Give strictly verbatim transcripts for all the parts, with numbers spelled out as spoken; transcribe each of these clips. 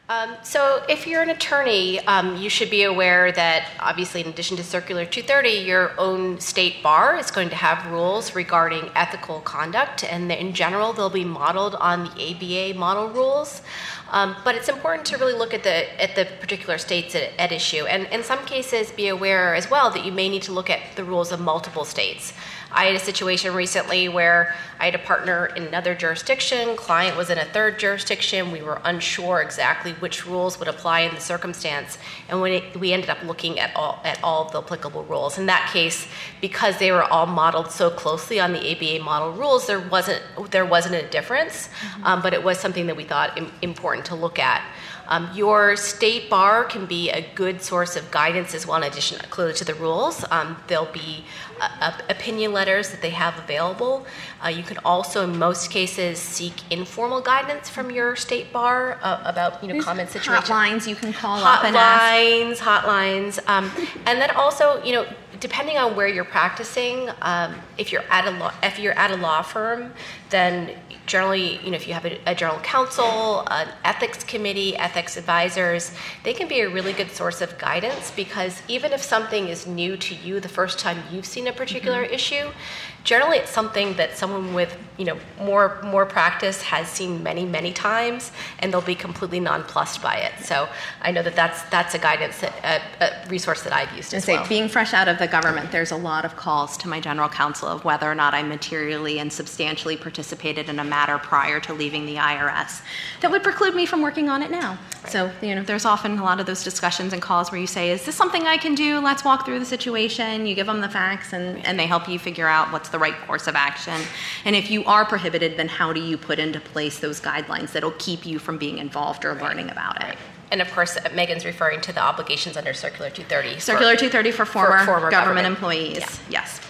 Um, so if you're an attorney, um, you should be aware that obviously in addition to Circular two thirty, your own state bar is going to have rules regarding ethical conduct, and in general they'll be modeled on the A B A model rules. Um, but it's important to really look at the at the particular states at, at issue, and in some cases be aware as well that you may need to look at the rules of multiple states. I had a situation recently where I had a partner in another jurisdiction, client was in a third jurisdiction, we were unsure exactly which rules would apply in the circumstance, and when it, we ended up looking at all at all of the applicable rules. In that case, because they were all modeled so closely on the A B A model rules, there wasn't there wasn't a difference, mm-hmm. um, but it was something that we thought im- important to look at. Um, your state bar can be a good source of guidance as well, in addition clearly to the rules. Um, there'll be uh, uh, opinion letters that they have available. Uh, you can also, in most cases, seek informal guidance from your state bar uh, about, you know, There's common situations. Hotlines you can call up and ask. Hotlines, hotlines. Um, and then also, you know, depending on where you're practicing, um, if you're at a law, if you're at a law firm, then generally, you know, if you have a, a general counsel, an ethics committee, ethics advisors, they can be a really good source of guidance, because even if something is new to you the first time you've seen a particular mm-hmm. issue, generally it's something that someone with, you know, more more practice has seen many, many times, and they'll be completely nonplussed by it. So I know that that's that's a guidance, that, a, a resource that I've used as say, well. Being fresh out of the government, there's a lot of calls to my general counsel of whether or not I materially and substantially participated in a matter prior to leaving the I R S that would preclude me from working on it now. Right. So, you know, there's often a lot of those discussions and calls where you say, is this something I can do? Let's walk through the situation. You give them the facts, and, and they help you figure out what's the right course of action. And if you are prohibited, then how do you put into place those guidelines that'll keep you from being involved or learning about it? And of course, Megan's referring to the obligations under Circular two thirty. Circular two thirty for former, for former government, government employees, yeah. yes.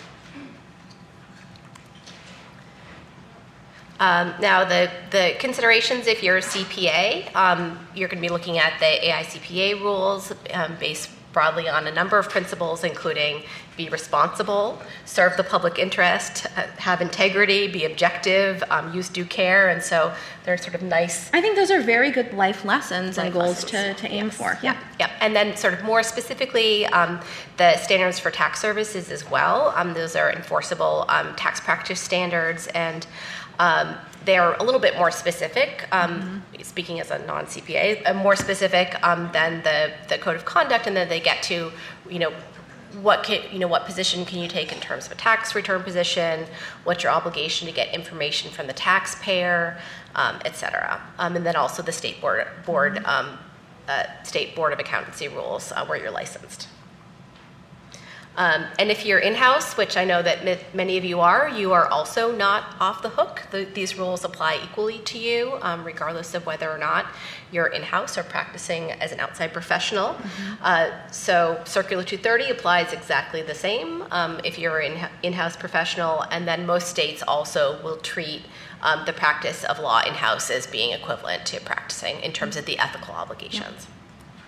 Um, now, the, the considerations, if you're a C P A, um, you're going to be looking at the A I C P A rules um, based broadly on a number of principles, including be responsible, serve the public interest, have integrity, be objective, um, use due care, and so they're sort of nice. I think those are very good life lessons life and goals lessons. to, to aim yes. for. Yeah. Yeah, and then sort of more specifically, um, the standards for tax services as well. Um, those are enforceable um, tax practice standards, and um, they're a little bit more specific, um, mm-hmm. speaking as a non-C P A, uh, more specific um, than the, the code of conduct, and then they get to, you know, what can, you know, what position can you take in terms of a tax return position, what's your obligation to get information from the taxpayer, um, et cetera. Um, and then also the state board, board mm-hmm. um, uh, state board of accountancy rules uh, where you're licensed. Um, and if you're in-house, which I know that m- many of you are, you are also not off the hook. The, these rules apply equally to you, um, regardless of whether or not you're in-house or practicing as an outside professional. Mm-hmm. Uh, so Circular two thirty applies exactly the same um, if you're an in- in-house professional, and then most states also will treat um, the practice of law in-house as being equivalent to practicing in terms of the ethical obligations. Yeah.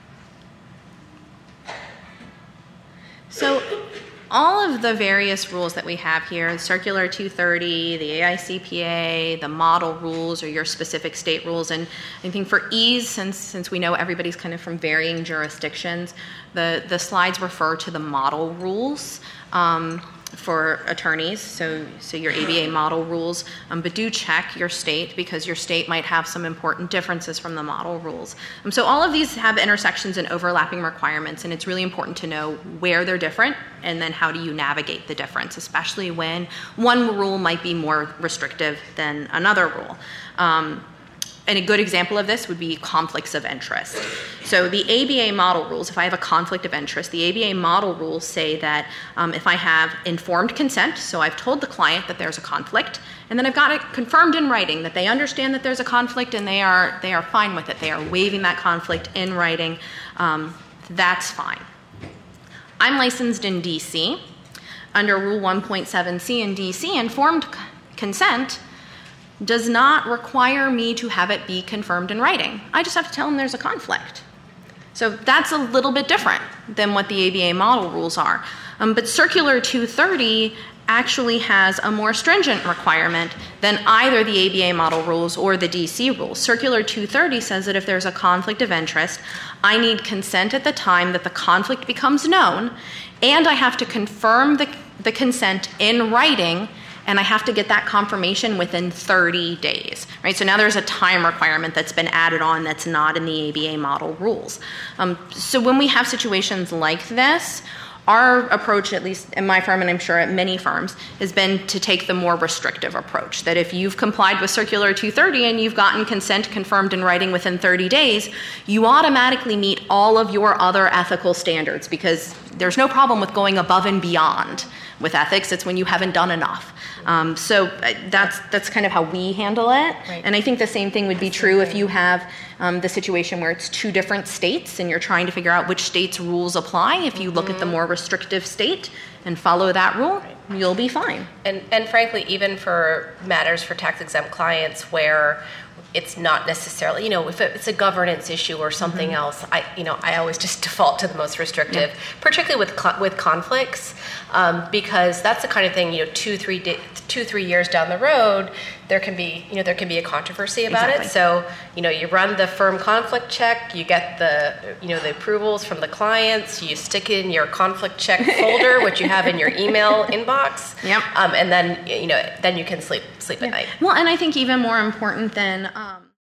So all of the various rules that we have here, Circular two thirty, the A I C P A, the model rules, or your specific state rules, and I think for ease, since since we know everybody's kind of from varying jurisdictions, the, the slides refer to the model rules um, for attorneys, so so your A B A model rules, um, but do check your state, because your state might have some important differences from the model rules. Um, so all of these have intersections and overlapping requirements, and it's really important to know where they're different, and then how do you navigate the difference, especially when one rule might be more restrictive than another rule. Um, And a good example of this would be conflicts of interest. So the A B A model rules, if I have a conflict of interest, the A B A model rules say that um, if I have informed consent, so I've told the client that there's a conflict, and then I've got it confirmed in writing that they understand that there's a conflict and they are they are fine with it. They are waiving that conflict in writing. Um, that's fine. I'm licensed in D C. Under Rule one point seven C in D C, informed c- consent does not require me to have it be confirmed in writing. I just have to tell them there's a conflict. So that's a little bit different than what the A B A model rules are. Um, but Circular two thirty actually has a more stringent requirement than either the A B A model rules or the D C rules. Circular two thirty says that if there's a conflict of interest, I need consent at the time that the conflict becomes known, and I have to confirm the, the consent in writing, and I have to get that confirmation within thirty days, right? So now there's a time requirement that's been added on that's not in the A B A model rules. Um, so when we have situations like this, our approach, at least in my firm, and I'm sure at many firms, has been to take the more restrictive approach, that if you've complied with Circular two thirty and you've gotten consent confirmed in writing within thirty days, you automatically meet all of your other ethical standards, because there's no problem with going above and beyond with ethics. It's when you haven't done enough. Um, so uh, that's that's kind of how we handle it. Right. And I think the same thing would be true if you have um, the situation where it's two different states and you're trying to figure out which state's rules apply. If you mm-hmm. look at the more restrictive state and follow that rule, right. you'll be fine. And and frankly, even for matters for tax-exempt clients where it's not necessarily, you know, if it's a governance issue or something mm-hmm. else, I, you know, I always just default to the most restrictive, yeah. particularly with with conflicts, um, because that's the kind of thing, you know, two, three, di- two, three years down the road, there can be, you know, there can be a controversy about exactly. it. So, you know, you run the firm conflict check, you get the, you know, the approvals from the clients, you stick it in your conflict check folder, which you have in your email inbox, yep. um, and then, you know, then you can sleep sleep yeah. at night. Well, and I think even more important than Um